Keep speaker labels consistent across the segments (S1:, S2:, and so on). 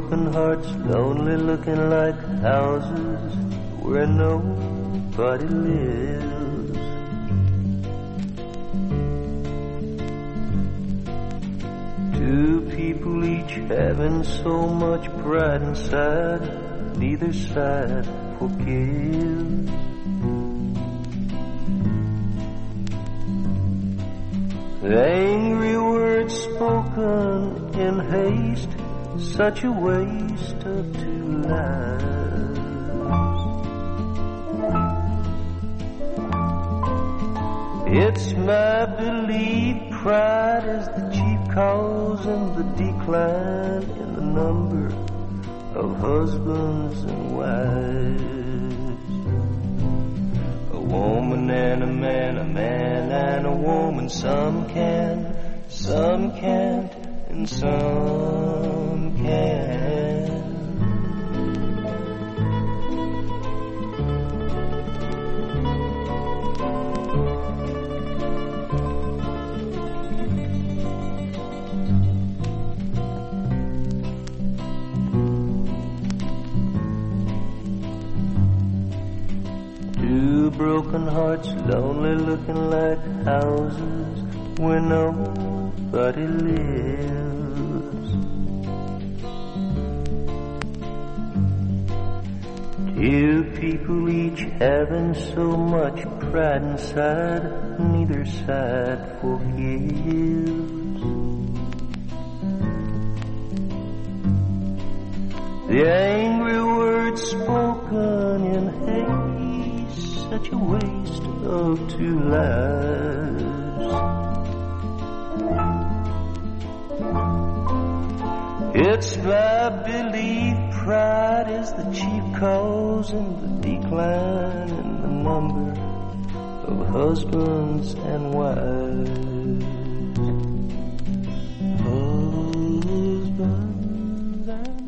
S1: broken hearts, lonely looking like houses where nobody lives. Two people each having so much pride inside, neither side forgives. Angry words spoken in haste, such a waste of two lives. It's my belief pride is the chief cause in the decline in the number of husbands and wives. A woman and a man and a woman, some can, some can't, and some can. Two broken hearts, lonely looking like houses where nobody lives. Two people each having so much pride inside, neither side forgives. The angry words spoken in haste, such a waste of two lives. It's my belief pride is the chief cause in the decline in the number of husbands and wives. Husbands and wives.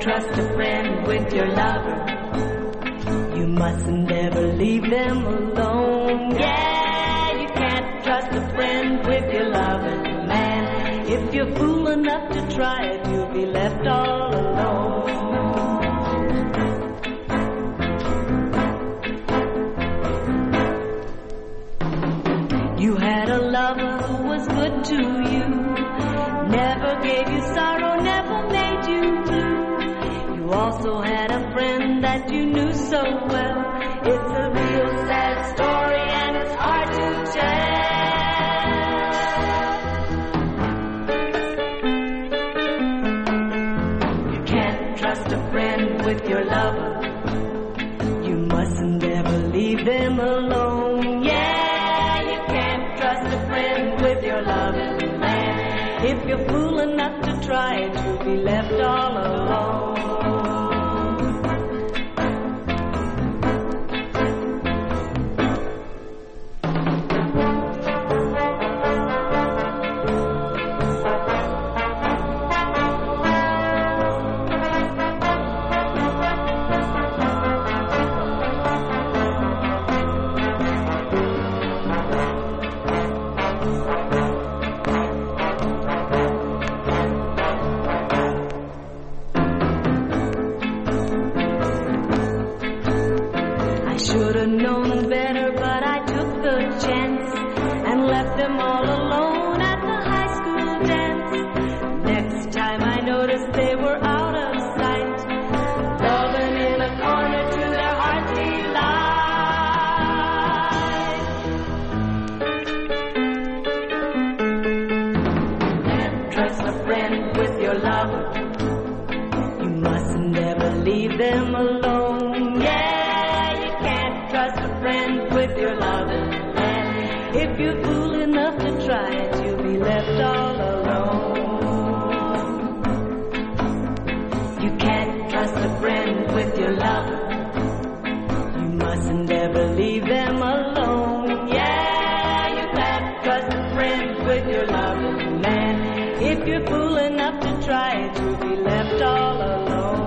S2: trust a friend with your lover. You mustn't ever leave them alone. Yeah, you can't trust a friend with your lover, man. If you're fool enough to try it, you'll be left all alone. You had a lover who was good to you, never gave you sorrow, never made you blue. You also had a friend that you knew so well. It's a real sad story and it's hard to tell. You can't trust a friend with your lover. You mustn't ever leave them alone. Yeah, you can't trust a friend with your lover, man. If you're fool enough to try it, you'll be left all alone. Should've known better, but I took the chance and left them all alone at the high school dance. Next time I noticed they were out of sight, loving in a corner to their heart's delight. Can't trust a friend with your lover. You mustn't ever leave them alone. Yeah, trust a friend with your lover, and if you're fool enough to try it, you'll be left all alone. You can't trust a friend with your lover. You mustn't ever leave them alone. Yeah, you can't trust a friend with your lover, man. If you're fool enough to try it, you'll be left all alone.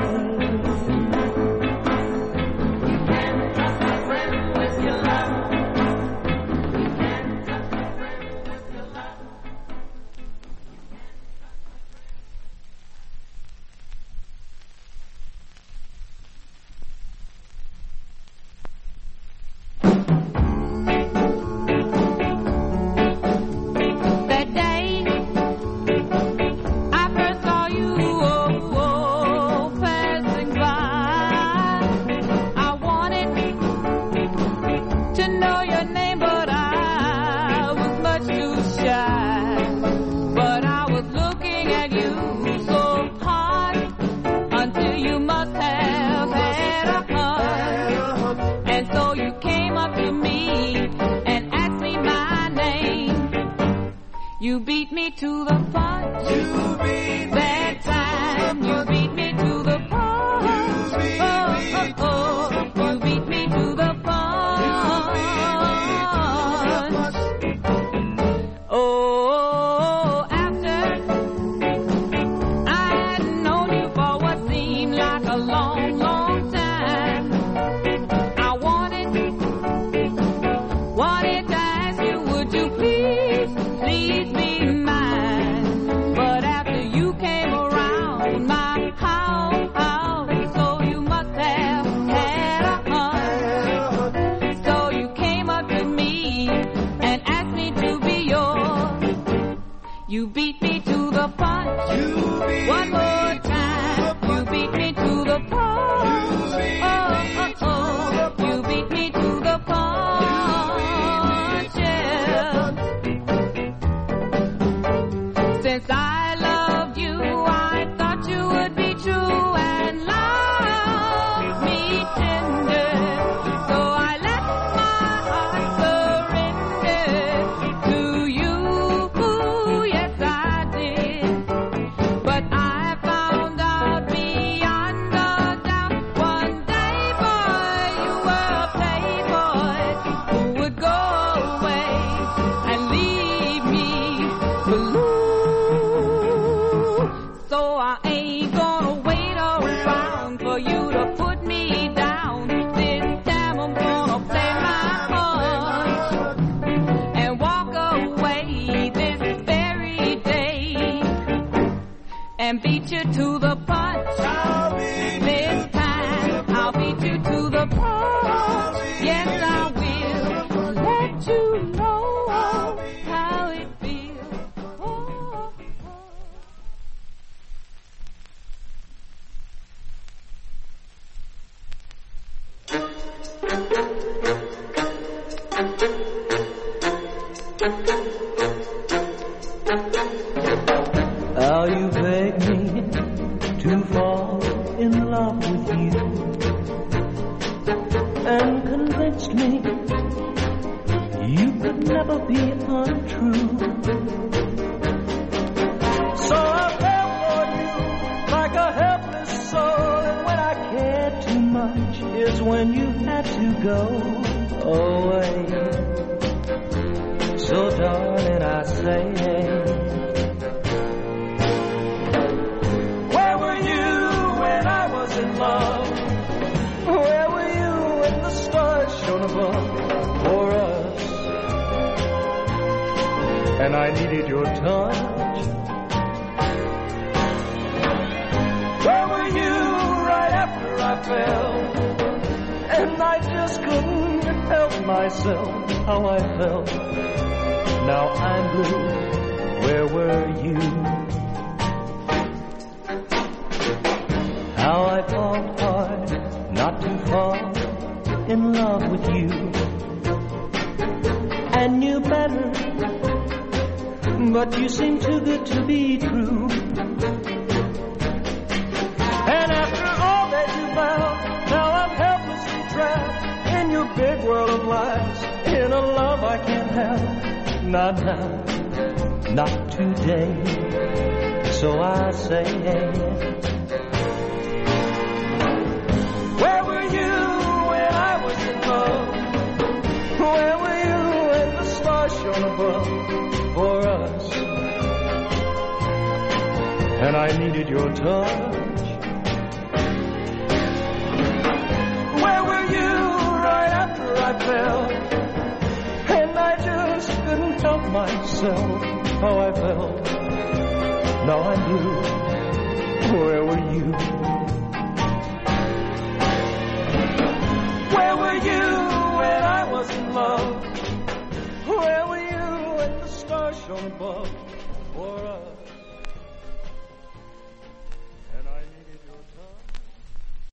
S3: You beat me to the punch.
S4: You beat
S3: that time. You beat me to the punch. You beat me to the punch. Oh, after I had known you for what seemed like a long, long time, I wanted to ask you, would you please be mine? But after you came around my house, so you must have had a hunt. So you came up to me and asked me to be yours. You beat me to the punch. One more time. You beat me to the punch.
S1: love with you and convinced me you could never be untrue. So I fell for you like a helpless soul, and when I cared too much is when you had to go away. So darling, I say, where were you when I was in love? Where were you when the stars shone above for us? And I needed your touch. Where were you right after I fell? And I just couldn't help myself how I felt. Now I'm blue. Where were you? How I fought hard not to fall in love with you, and knew better, but you seem too good to be true. And after all that you found, now I'm helplessly trapped in your big world of lies, in a love I can't have. Not now, not today. So I say, where were you when I was in love? Where were you when the stars shone above for us? And I needed your touch. Where were you right after I fell? And I just couldn't help myself how I felt. Now I'm blue. Where were you? Where were you when I was in love? Where were you when the stars shone above for us?